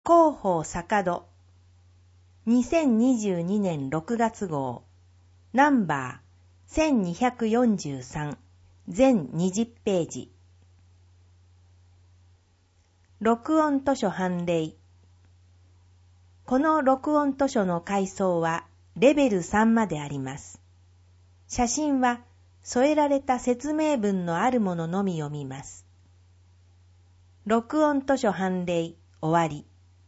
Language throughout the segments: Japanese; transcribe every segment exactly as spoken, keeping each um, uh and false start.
広報坂戸にせんにじゅうにねんろくがつ号ナンバーせんにひゃくよんじゅうさん全にじゅっページ。録音図書判例。この録音図書の階層はレベルさんまであります。写真は添えられた説明文のあるもののみ読みます。録音図書判例終わり。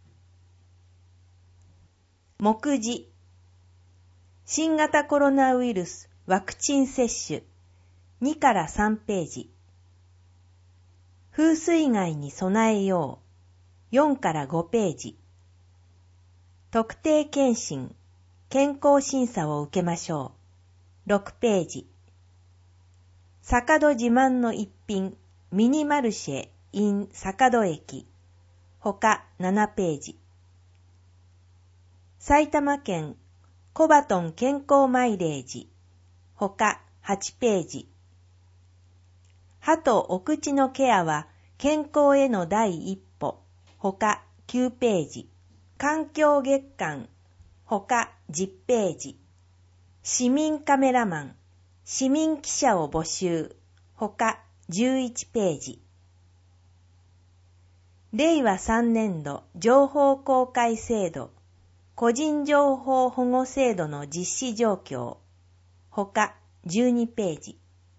目次。新型コロナウイルスワクチン接種にからさんページ。風水害に備えようよんからごページ。特定健診健康審査を受けましょうろくページ。坂戸自慢の一品ミニマルシェ in 坂戸駅他ななページ。埼玉県コバトン健康マイレージ他はちページ。歯とお口のケアは健康への第一歩他きゅうページ。環境月間他じゅっページ。市民カメラマン市民記者を募集他じゅういちページ。れいわさんねんど情報公開制度個人情報保護制度の実施状況他じゅうにページ。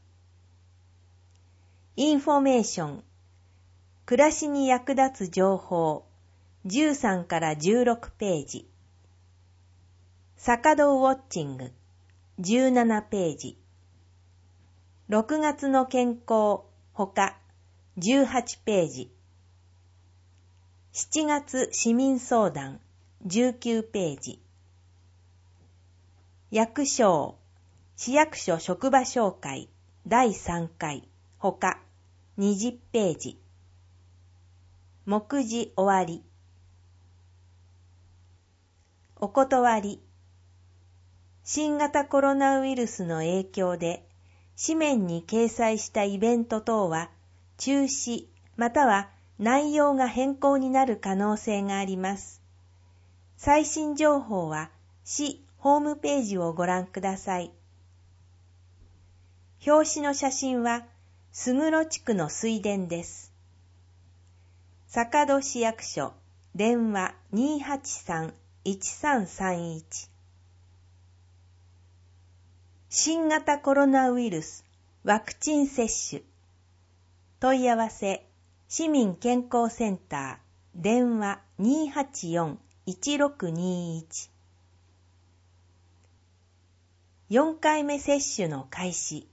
インフォメーション暮らしに役立つ情報じゅうさんからじゅうろくページ。坂戸ウォッチングじゅうななページ。ろくがつの健康他じゅうはちページ。しちがつ市民相談じゅうきゅうページ。役所市役所職場紹介だいさんかい他にじゅっページ。目次終わり。お断り。新型コロナウイルスの影響で紙面に掲載したイベント等は中止または内容が変更になる可能性があります。最新情報は市ホームページをご覧ください。表紙の写真は菅野地区の水田です。坂戸市役所電話 にーはちさんいちさんさんいち。新型コロナウイルスワクチン接種問い合わせ市民健康センター電話 にーはちよんいちろくにいち。よんかいめ接種の開始。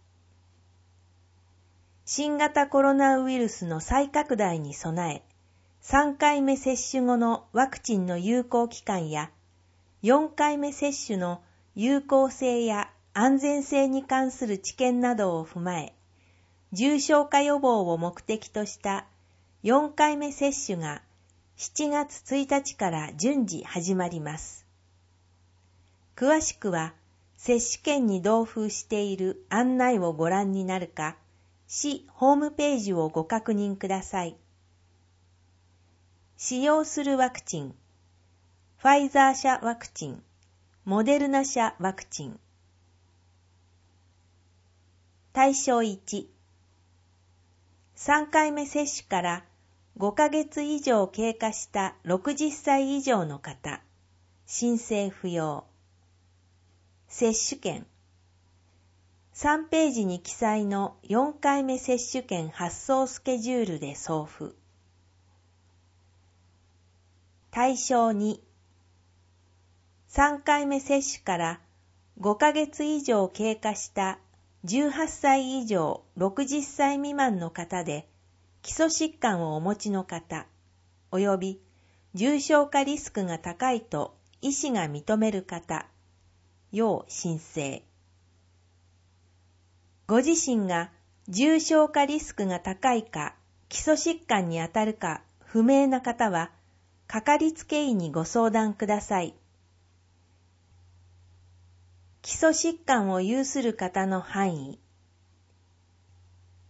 新型コロナウイルスの再拡大に備え、さんかいめ接種後のワクチンの有効期間や、よんかいめ接種の有効性や安全性に関する知見などを踏まえ、重症化予防を目的としたよんかいめ接種がしちがつついたちから順次始まります。詳しくは、接種券に同封している案内をご覧になるか、市ホームページをご確認ください。使用するワクチン、ファイザー社ワクチン、モデルナ社ワクチン。対象いち、さんかいめ接種からごかげつ以上経過したろくじゅっさい以上の方、申請不要。接種券。さんページに記載のよんかいめ接種券発送スケジュールで送付。対象に、さんかいめ接種からごかげつ以上経過したじゅうはっさい以上ろくじゅっさい未満の方で、基礎疾患をお持ちの方、および重症化リスクが高いと医師が認める方、要申請。ご自身が重症化リスクが高いか基礎疾患にあたるか不明な方は、かかりつけ医にご相談ください。基礎疾患を有する方の範囲。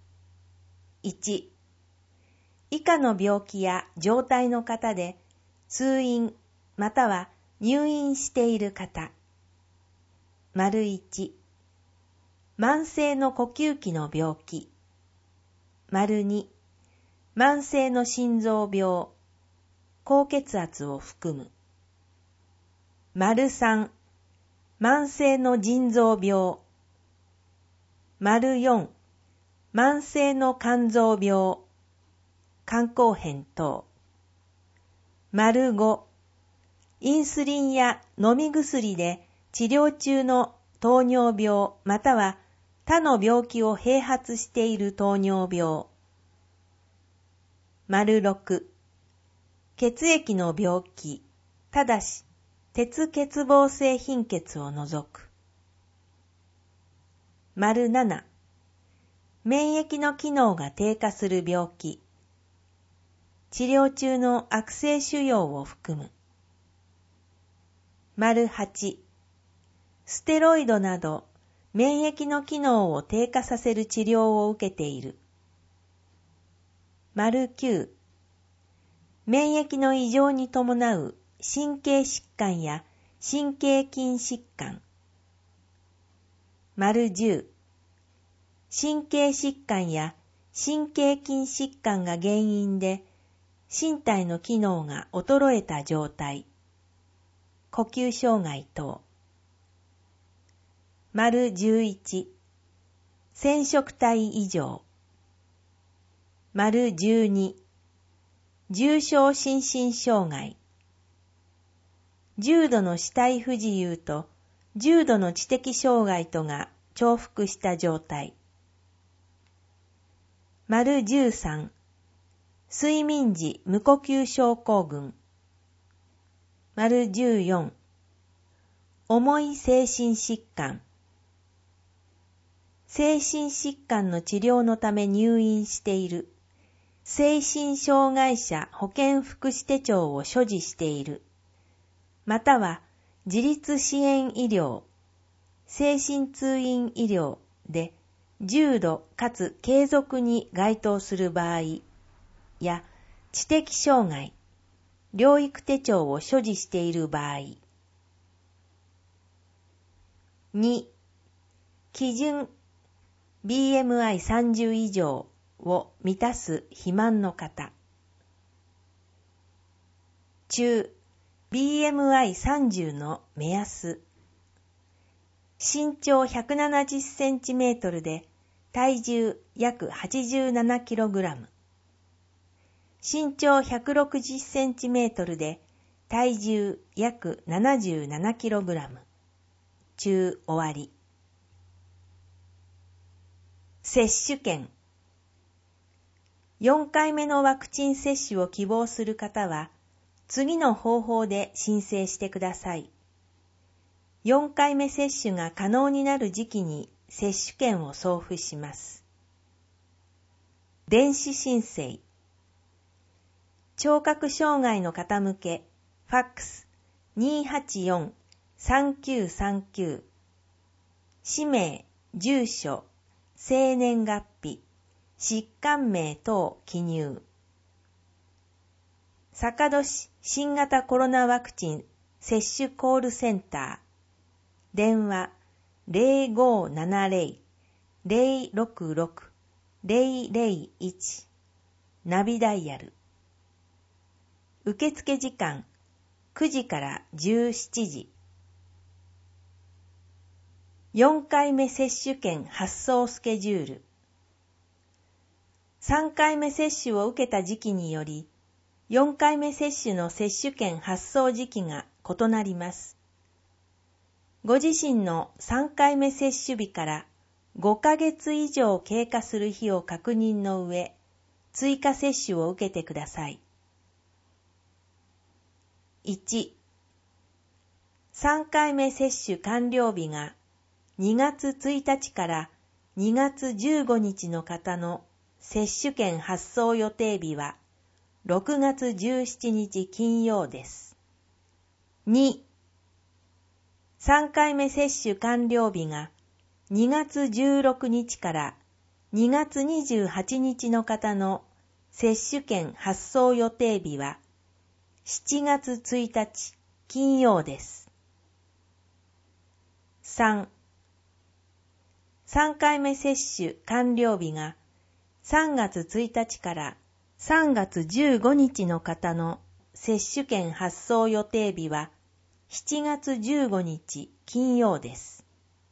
いち、以下の病気や状態の方で、 通院または入院している方。丸一、慢性の呼吸器の病気。丸二、慢性の心臓病、高血圧を含む。丸三、慢性の腎臓病。丸四、慢性の肝臓病、肝硬変等。丸五、インスリンや飲み薬で治療中の糖尿病または他の病気を併発している糖尿病。丸六、血液の病気、ただし鉄欠乏性貧血を除く。丸七、免疫の機能が低下する病気、治療中の悪性腫瘍を含む。丸八、ステロイドなど免疫の機能を低下させる治療を受けている。丸九、免疫の異常に伴う神経疾患や神経筋疾患。丸十、神経疾患や神経筋疾患が原因で身体の機能が衰えた状態、呼吸障害等。丸十一、染色体異常。丸十二、重症心身障害。重度の肢体不自由と重度の知的障害とが重複した状態。丸十三、睡眠時無呼吸症候群。丸十四、重い精神疾患。精神疾患の治療のため入院している。精神障害者保健福祉手帳を所持している。または自立支援医療、精神通院医療で重度かつ継続に該当する場合や知的障害、療育手帳を所持している場合。に、基準 ビーエムアイさんじゅう 以上を満たす肥満の方。中、ビーエムアイさんじゅう の目安。身長ひゃくななじゅっセンチメートルで体重約 はちじゅうななキログラム。身長ひゃくろくじゅっセンチメートルで体重約ななじゅうななキログラム。中終わり。接種券。よんかいめのワクチン接種を希望する方は、次の方法で申請してください。よんかいめ接種が可能になる時期に接種券を送付します。電子申請。聴覚障害の方向け、ファックス にーはちよん さんきゅうさんきゅう。氏名、住所、生年月日、疾患名等記入。坂戸市新型コロナワクチン接種コールセンター。電話 ゼロごーななゼロ ゼロろくろく ゼロゼロいち。ナビダイヤル。受付時間くじからじゅうしちじ。よんかいめ接種券発送スケジュール。さんかいめ接種を受けた時期により、よんかいめ接種の接種券発送時期が異なります。ご自身のさんかいめ接種日からごかげつ以上経過する日を確認の上、追加接種を受けてください。いち、さんかいめ接種完了日がにがつついたちからにがつじゅうごにちの方の接種券発送予定日はろくがつじゅうしちにち金曜です。に、さんかいめ接種完了日がにがつじゅうろくにちからにがつにじゅうはちにちの方の接種券発送予定日はしちがつついたち金曜です。さん、さんかいめ接種完了日がさんがつついたちからさんがつじゅうごにちの方の接種券発送予定日はしちがつじゅうごにち金曜です。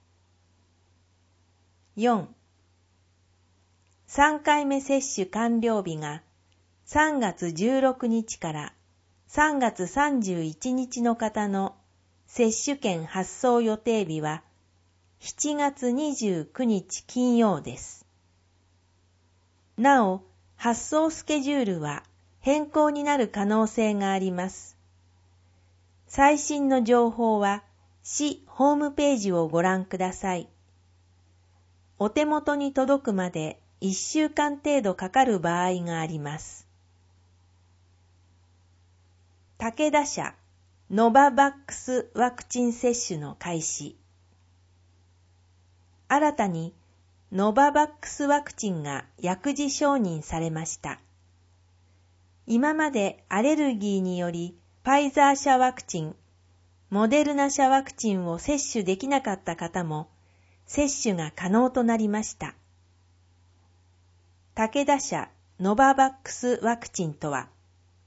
よん、さんかいめ接種完了日がさんがつじゅうろくにちからさんがつさんじゅういちにちの方の接種券発送予定日はしちがつにじゅうくにち金曜です。なお、発送スケジュールは変更になる可能性があります。最新の情報は市ホームページをご覧ください。お手元に届くまでいっしゅうかん程度かかる場合があります。武田社ノババックスワクチン接種の開始。新たにノババックスワクチンが薬事承認されました。今までアレルギーによりファイザー社ワクチン、モデルナ社ワクチンを接種できなかった方も接種が可能となりました。武田社ノババックスワクチンとは、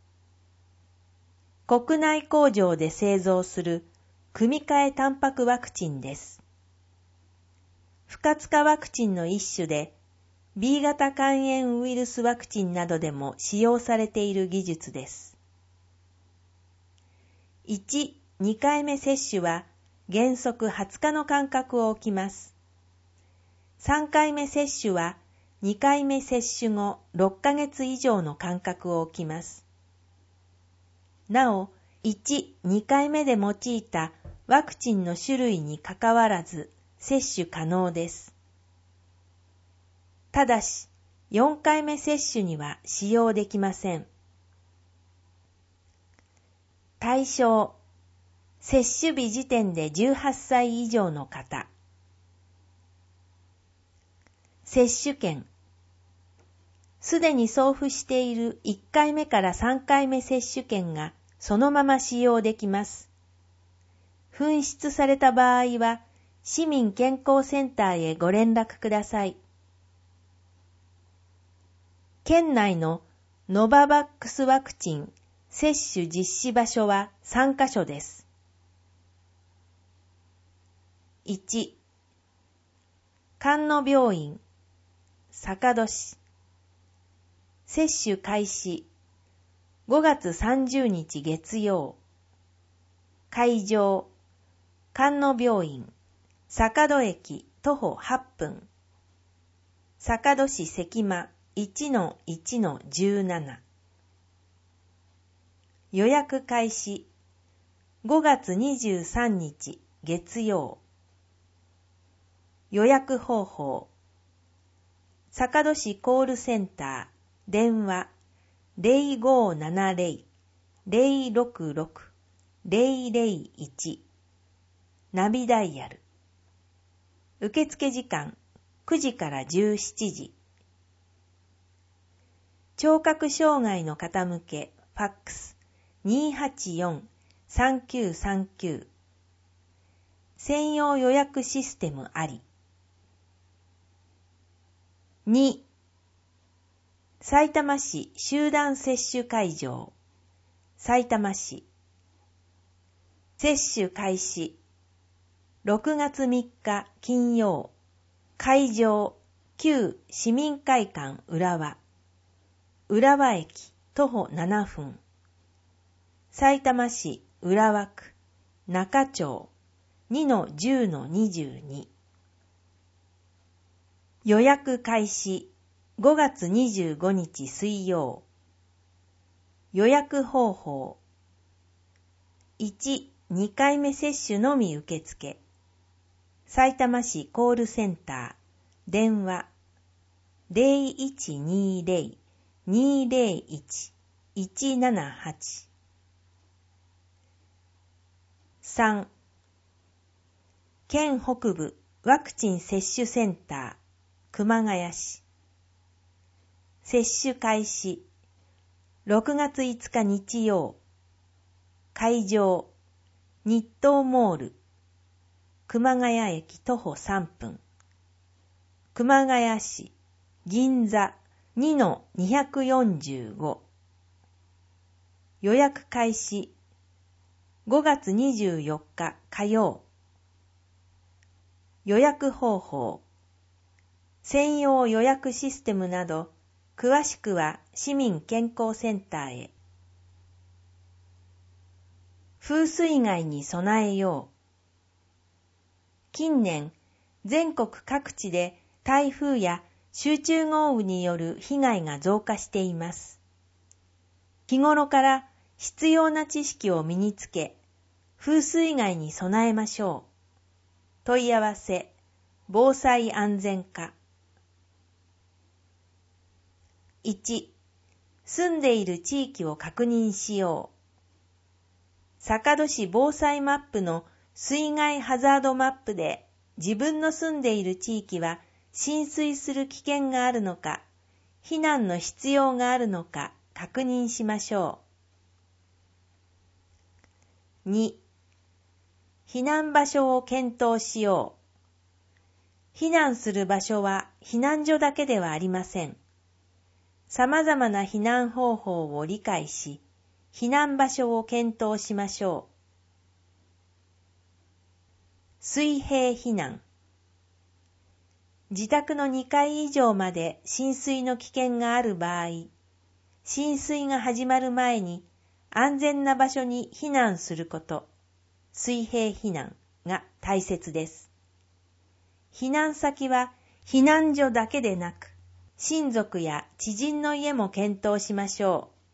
国内工場で製造する組み換えタンパクワクチンです。不活化ワクチンの一種で、ビー 型肝炎ウイルスワクチンなどでも使用されている技術です。いち、にかいめ接種は原則はつかの間隔を置きます。さんかいめ接種はにかいめ接種後ろっかげつ以上の間隔を置きます。なお、いち、にかいめで用いたワクチンの種類にかかわらず接種可能です。ただし、よんかいめ接種には使用できません。対象、接種日時点でじゅうはっさい以上の方。接種券、すでに送付しているいっかいめからさんかいめ接種券がそのまま使用できます。紛失された場合は、市民健康センターへご連絡ください。県内のノババックスワクチン接種実施場所はさんかしょです。いち、菅野病院、坂戸市。接種開始ごがつさんじゅうにち月曜。会場、菅野病院、坂戸駅徒歩はっぷん。坂戸市関間 いちのいちのじゅうなな。予約開始ごがつにじゅうさんにち月曜。予約方法、坂戸市コールセンター電話 ゼロごーななゼロ ゼロろくろく ゼロゼロいち ナビダイヤル。受付時間くじからじゅうしちじ。聴覚障害の方向けファックス にーはちよん さんきゅうさんきゅう。専用予約システムあり。に、さいたま市集団接種会場、さいたま市。接種開始ろくがつみっか金曜。会場旧市民会館浦和。浦和駅徒歩ななふん。さいたま市浦和区中町 にのじゅうのにじゅうに。予約開始ごがつにじゅうごにち水曜。予約方法いち、にかいめ接種のみ受付。さいたま市コールセンター電話 ゼロいちにゼロ にゼロいち いちななはち。さん、県北部ワクチン接種センター熊谷市。接種開始ろくがついつか日曜。 会場、日東モール、熊谷駅徒歩さんぷん、熊谷市、銀座 にのにひゃくよんじゅうご、予約開始、ごがつにじゅうよっか火曜。予約方法、専用予約システムなど、詳しくは市民健康センターへ。風水害に備えよう。近年、全国各地で台風や集中豪雨による被害が増加しています。日頃から必要な知識を身につけ、風水害に備えましょう。問い合わせ、防災安全課。いち、住んでいる地域を確認しよう。坂戸市防災マップの水害ハザードマップで自分の住んでいる地域は浸水する危険があるのか、避難の必要があるのか確認しましょう。に、避難場所を検討しよう。避難する場所は避難所だけではありません。様々な避難方法を理解し、避難場所を検討しましょう。水平避難。自宅のにかい以上まで浸水の危険がある場合、浸水が始まる前に安全な場所に避難すること、水平避難が大切です。避難先は避難所だけでなく、親族や知人の家も検討しましょう。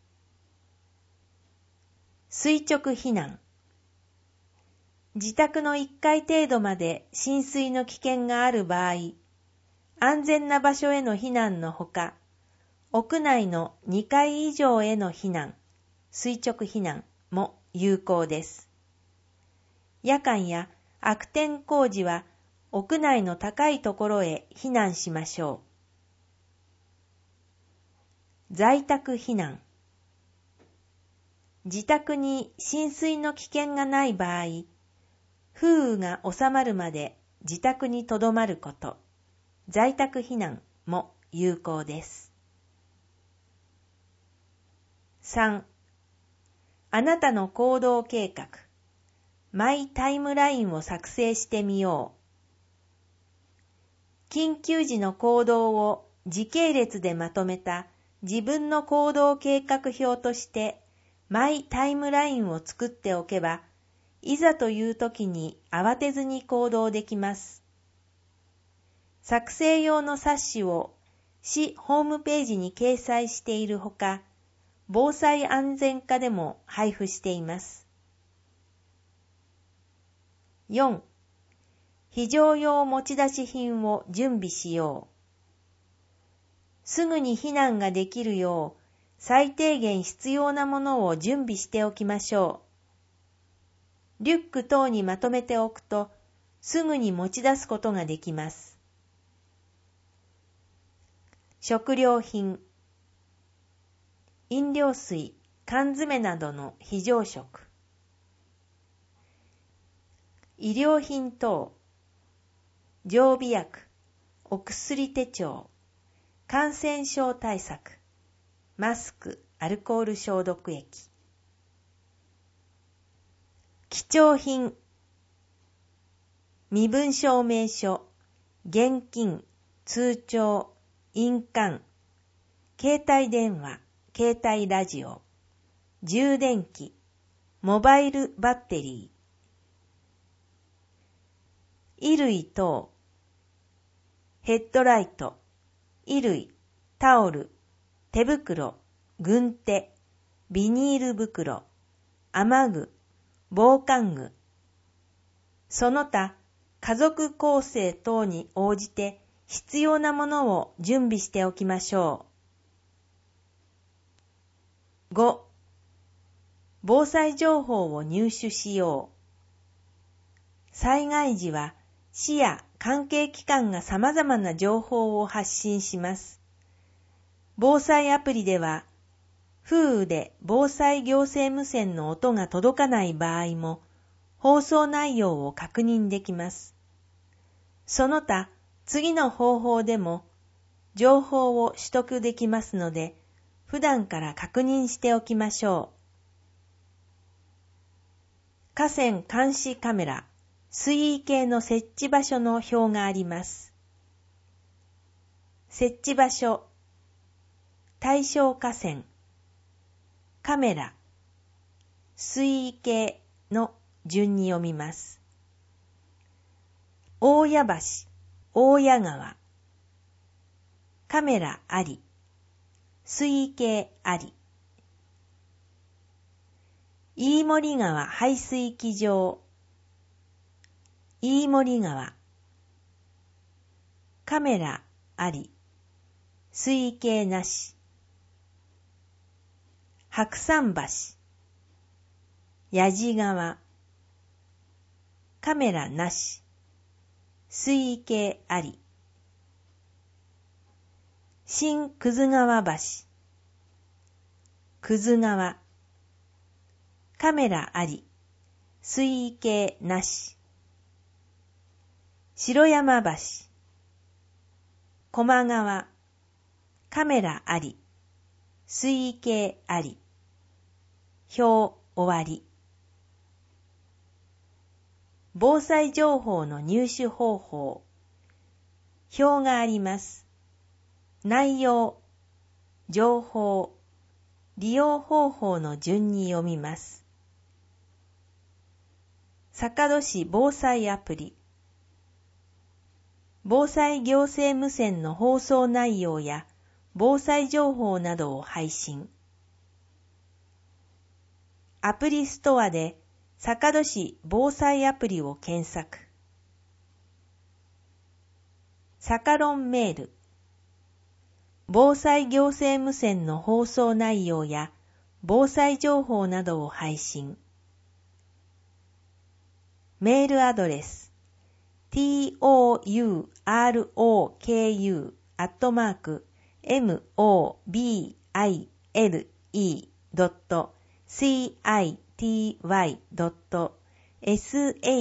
垂直避難。自宅のいっかい程度まで浸水の危険がある場合、安全な場所への避難のほか、屋内のにかい以上への避難、垂直避難も有効です。夜間や悪天候時は屋内の高いところへ避難しましょう。在宅避難。自宅に浸水の危険がない場合、風雨が収まるまで自宅にとどまること、在宅避難も有効です。さん、あなたの行動計画、マイタイムラインを作成してみよう。緊急時の行動を時系列でまとめた自分の行動計画表としてマイタイムラインを作っておけば、いざという時に慌てずに行動できます。作成用の冊子を市ホームページに掲載しているほか、防災安全課でも配布しています。よん、非常用持ち出し品を準備しよう。すぐに避難ができるよう、最低限必要なものを準備しておきましょう。リュック等にまとめておくと、すぐに持ち出すことができます。食料品、飲料水、缶詰などの非常食、医療品等、常備薬、お薬手帳、感染症対策、マスク、アルコール消毒液。貴重品、身分証明書、現金、通帳、印鑑、携帯電話、携帯ラジオ、充電器、モバイルバッテリー、衣類等、ヘッドライト、衣類、タオル、手袋、軍手、ビニール袋、雨具、防寒具、その他家族構成等に応じて必要なものを準備しておきましょう。ご、防災情報を入手しよう。災害時は市や関係機関が様々な情報を発信します。防災アプリでは風雨で防災行政無線の音が届かない場合も、放送内容を確認できます。その他、次の方法でも、情報を取得できますので、普段から確認しておきましょう。河川監視カメラ、水位計の設置場所の表があります。設置場所、対象河川、カメラ、水位計の順に読みます。大谷橋、大谷川、カメラあり、水位計あり。飯盛川排水機場、飯盛川、カメラあり、水位計なし。白山橋、矢地川、カメラなし、水位計あり。新葛川橋、葛川、カメラあり、水位計なし。城山橋、高麗川、カメラあり、水位計あり。表終わり。防災情報の入手方法。表があります。内容、情報、利用方法の順に読みます。坂戸市防災アプリ。防災行政無線の放送内容や防災情報などを配信。アプリストアで坂戸市防災アプリを検索。坂論メール。防災行政無線の放送内容や防災情報などを配信。メールアドレス トゥーアットマーク モビル ドット シティワイ ドット サカ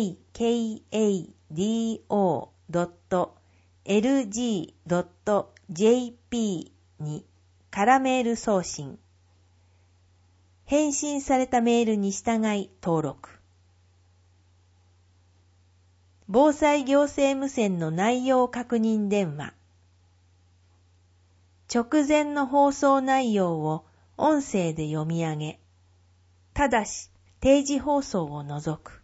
ド ドット エルジー ドット ジェーピー に空メール送信。返信されたメールに従い登録。防災行政無線の内容確認電話。直前の放送内容を音声で読み上げ、ただし定時放送を除く。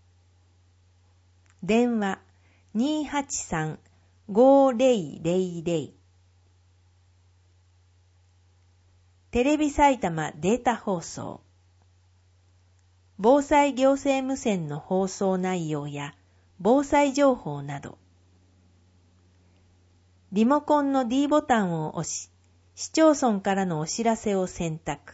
電話 にーはちさん ごーぜろぜろぜろ。テレビ埼玉データ放送。防災行政無線の放送内容や防災情報など。リモコンの D ボタンを押し、市町村からのお知らせを選択。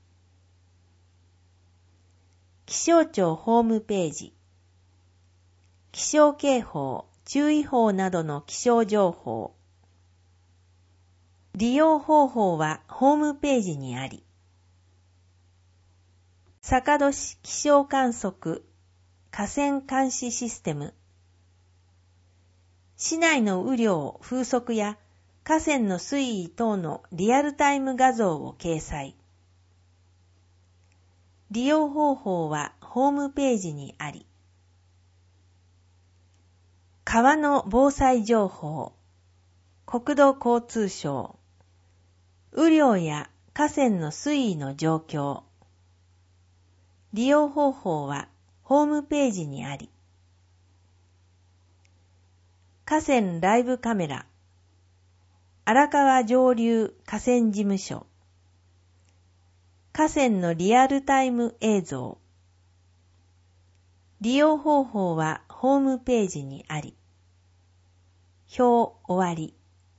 気象庁ホームページ。気象警報、注意報などの気象情報。利用方法はホームページにあり。坂戸市気象観測河川監視システム。市内の雨量、風速や河川の水位等のリアルタイム画像を掲載。利用方法はホームページにあり。川の防災情報。国土交通省。雨量や河川の水位の状況。利用方法はホームページにあり。河川ライブカメラ。荒川上流河川事務所。河川のリアルタイム映像。利用方法はホームページにあり。表終わり。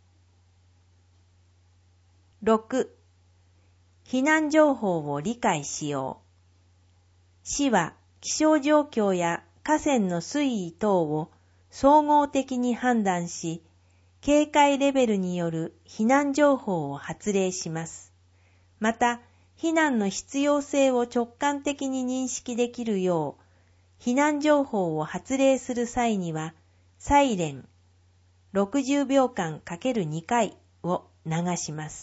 ろく. 避難情報を理解しよう。市は気象状況や河川の水位等を総合的に判断し、警戒レベルによる避難情報を発令します。また、 避難の必要性を直感的に認識できるよう、避難情報を発令する際には、サイレンろくじゅうびょうかん かけるに 回を流します。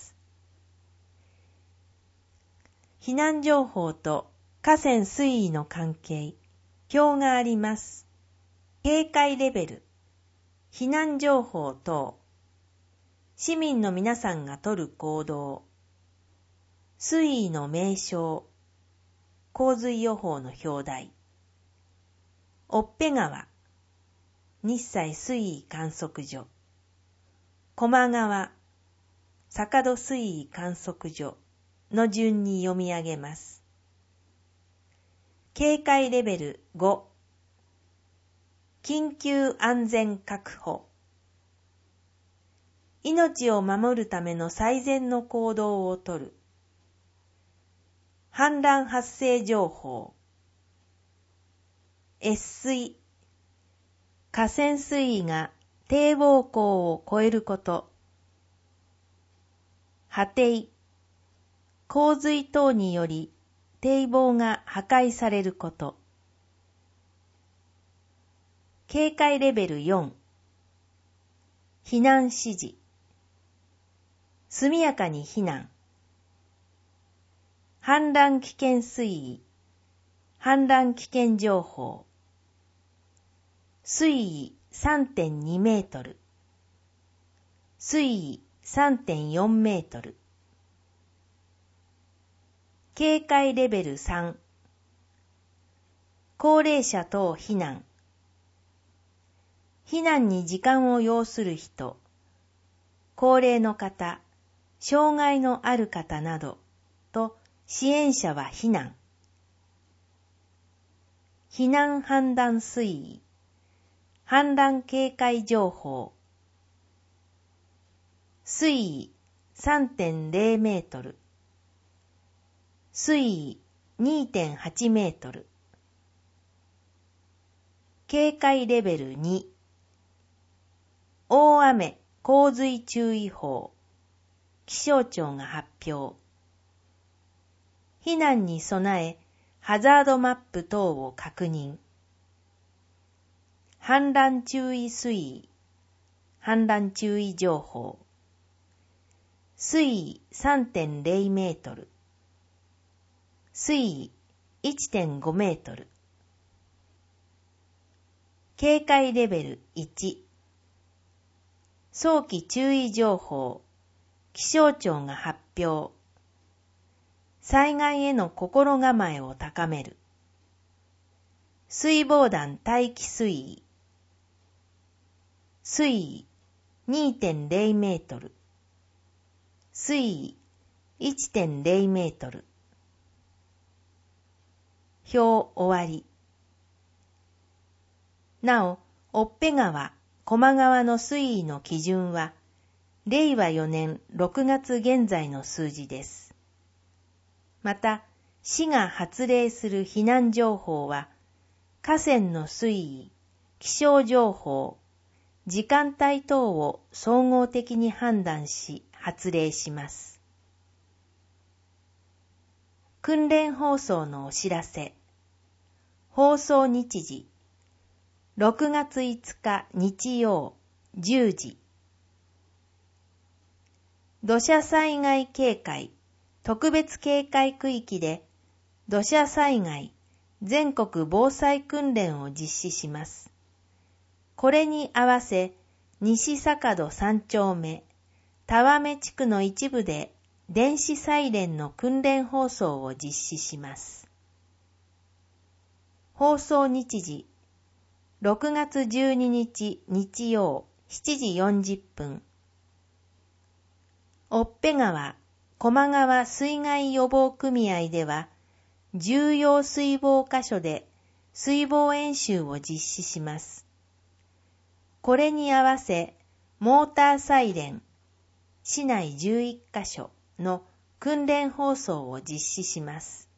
避難情報と河川水位の関係、表があります。警戒レベル、避難情報等、市民の皆さんが取る行動、水位の名称、洪水予報の表題、おっぺ川、日西水位観測所、高麗川、坂戸水位観測所の順に読み上げます。警戒レベルご、緊急安全確保。命を守るための最善の行動をとる。氾濫発生情報。越水。河川水位が堤防口を超えること。破堤。洪水等により堤防が破壊されること。警戒レベルよん、避難指示。速やかに避難。氾濫危険水位、氾濫危険情報。水位 さんてんに メートル。水位 さんてんよん メートル。警戒レベルさん、高齢者等避難。避難に時間を要する人、高齢の方、障害のある方などと支援者は避難。避難判断水位、氾濫警戒情報。水位 さんてんゼロ メートル。水位 にてんはち メートル。警戒レベルに、大雨洪水注意報。気象庁が発表。避難に備え、ハザードマップ等を確認。氾濫注意水位、氾濫注意情報。水位 さんてんゼロ メートル。水位 いってんご メートル。警戒レベルいち。早期注意情報。気象庁が発表。災害への心構えを高める。水防団待機水位。水位 にてんゼロ メートル。水位 いってんゼロ メートル。表終わり。なお、おっぺ川、高麗川の水位の基準は、れいわよねんろくがつ現在の数字です。また、市が発令する避難情報は、河川の水位、気象情報、時間帯等を総合的に判断し発令します。訓練放送のお知らせ。放送日時。ろくがついつか日曜じゅうじ。土砂災害警戒特別警戒区域で土砂災害全国防災訓練を実施します。これに合わせ西坂戸さん丁目田和地区の一部で電子サイレンの訓練放送を実施します。放送日時ろくがつじゅうににち日曜しちじよんじゅっぷん。おっぺ川、高麗川水害予防組合では、重要水防箇所で水防演習を実施します。これに合わせ、モーターサイレン、市内じゅういっかしょの訓練放送を実施します。